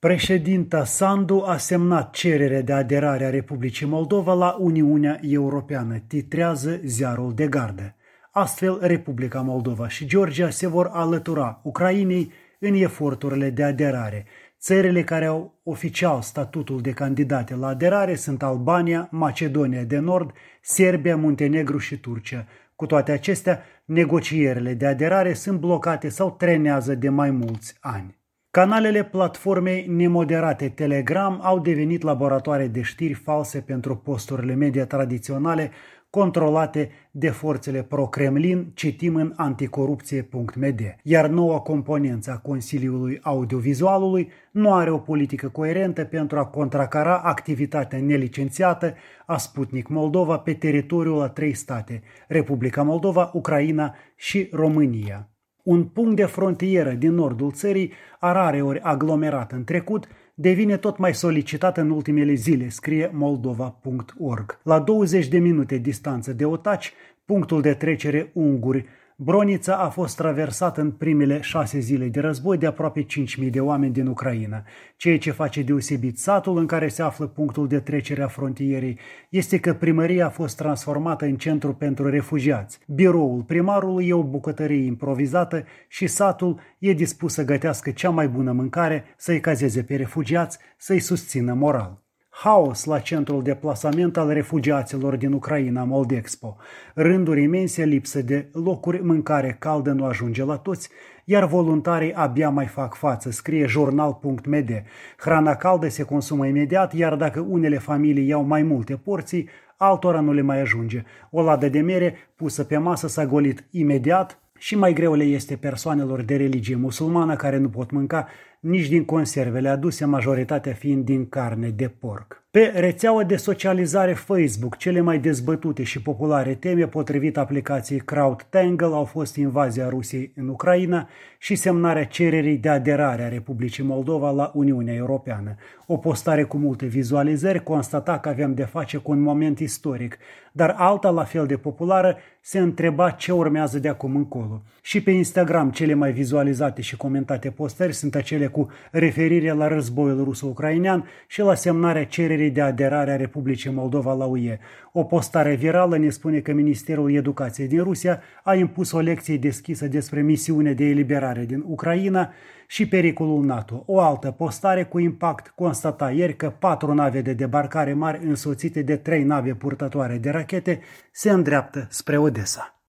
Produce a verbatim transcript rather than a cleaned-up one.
Președinta Sandu a semnat cererea de aderare a Republicii Moldova la Uniunea Europeană, titrează Ziarul de Gardă. Astfel, Republica Moldova și Georgia se vor alătura Ucrainei în eforturile de aderare. Țările care au oficial statutul de candidate la aderare sunt Albania, Macedonia de Nord, Serbia, Muntenegru și Turcia. Cu toate acestea, negocierile de aderare sunt blocate sau trenează de mai mulți ani. Canalele platformei nemoderate Telegram au devenit laboratoare de știri false pentru posturile media tradiționale controlate de forțele pro-Kremlin, citim în anticorupție punct m d. Iar noua componență a Consiliului Audiovizualului nu are o politică coerentă pentru a contracara activitatea nelicențiată a Sputnik Moldova pe teritoriul a trei state, Republica Moldova, Ucraina și România. Un punct de frontieră din nordul țării, a rareori aglomerat în trecut, devine tot mai solicitat în ultimele zile, scrie moldova punct org. La douăzeci de minute distanță de Otaci, punctul de trecere unguri, Bronița a fost traversat în primele șase zile de război de aproape cinci mii de oameni din Ucraina. Ceea ce face deosebit satul în care se află punctul de trecere a frontierei este că primăria a fost transformată în centru pentru refugiați. Biroul primarului e o bucătărie improvizată și satul e dispus să gătească cea mai bună mâncare, să-i cazeze pe refugiați, să-i susțină moral. Haos la centrul de plasament al refugiaților din Ucraina, Moldexpo. Rânduri imense, lipsă de locuri, mâncare caldă nu ajunge la toți, iar voluntarii abia mai fac față, scrie jurnal punct m d. Hrana caldă se consumă imediat, iar dacă unele familii iau mai multe porții, altora nu le mai ajunge. O ladă de mere pusă pe masă s-a golit imediat și mai greu le este persoanelor de religie musulmană care nu pot mânca nici din conservele aduse, majoritatea fiind din carne de porc. Pe rețeaua de socializare Facebook, cele mai dezbătute și populare teme, potrivit aplicației CrowdTangle, au fost invazia Rusiei în Ucraina și semnarea cererii de aderare a Republicii Moldova la Uniunea Europeană. O postare cu multe vizualizări constata că aveam de face cu un moment istoric, dar alta, la fel de populară, se întreba ce urmează de acum încolo. Și pe Instagram, cele mai vizualizate și comentate postări sunt acele cu referire la războiul ruso-ucrainean și la semnarea cererii de aderare a Republicii Moldova la U E. O postare virală ne spune că Ministerul Educației din Rusia a impus o lecție deschisă despre misiunea de eliberare din Ucraina și pericolul NATO. O altă postare cu impact constata ieri că patru nave de debarcare mari însoțite de trei nave purtătoare de rachete se îndreaptă spre Odessa.